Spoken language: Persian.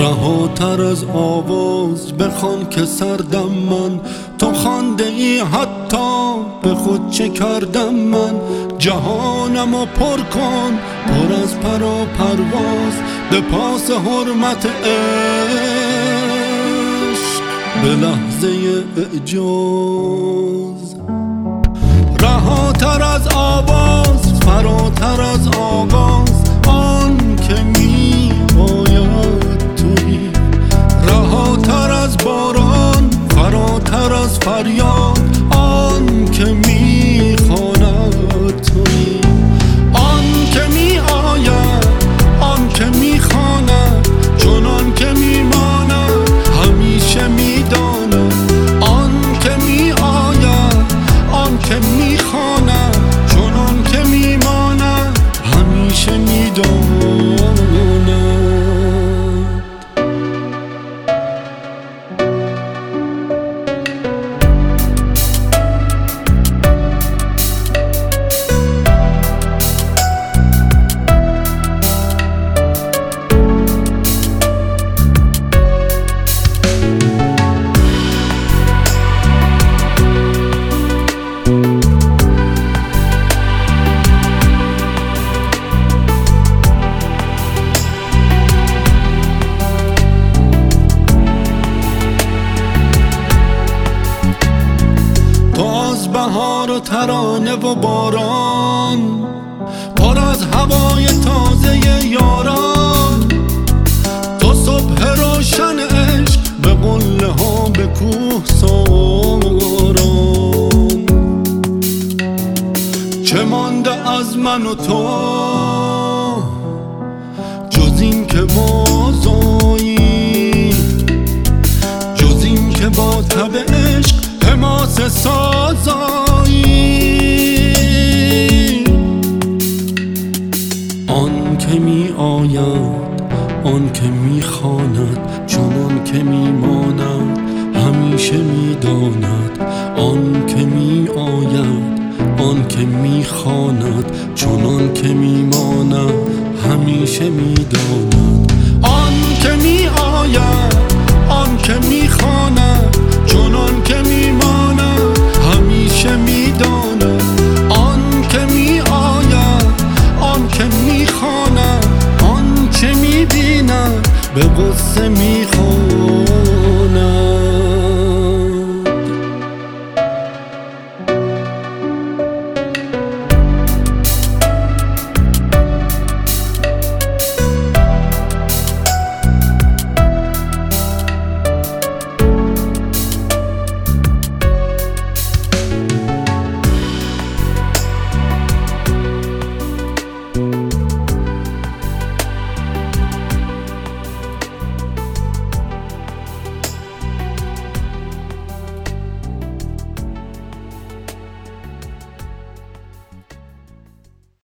رهاتر از آواز بخوان که سردم من، تو خوانده ای حتی به خود چه کردم من. جهانمو پر کن پر از پر و پرواز، به پاس حرمت عشق به لحظه اعجاز. رهاتر از آواز فراتر از آغاز، آن که می باید تویی. رهاتر از باران فراتر از فریاد، آن که می خواند تویی. آن که می آید آن که می خواند، چنان که می ماند همیشه می داند. آن که می آید آن که می خواند، چنان که می ماند همیشه می داند. بهار و ترانه و باران، پر از هوای تازه یاران. تو صبح روشن عشق به قله ها به کوه ساران. چه مانده از من و تو جز این که بازایی، جز این که با تب عشق حماس سازایی. آن که می آید آن که می خواند، چنان که می ماند همیشه می داند. آن که می آید آن که می خواند، چنان که می ماند همیشه می داند. آن که می آید آن که می خواند، چنان که می ماند همیشه می داند. آن که می آید آن که می خواند، آن چه می بیند به قصه می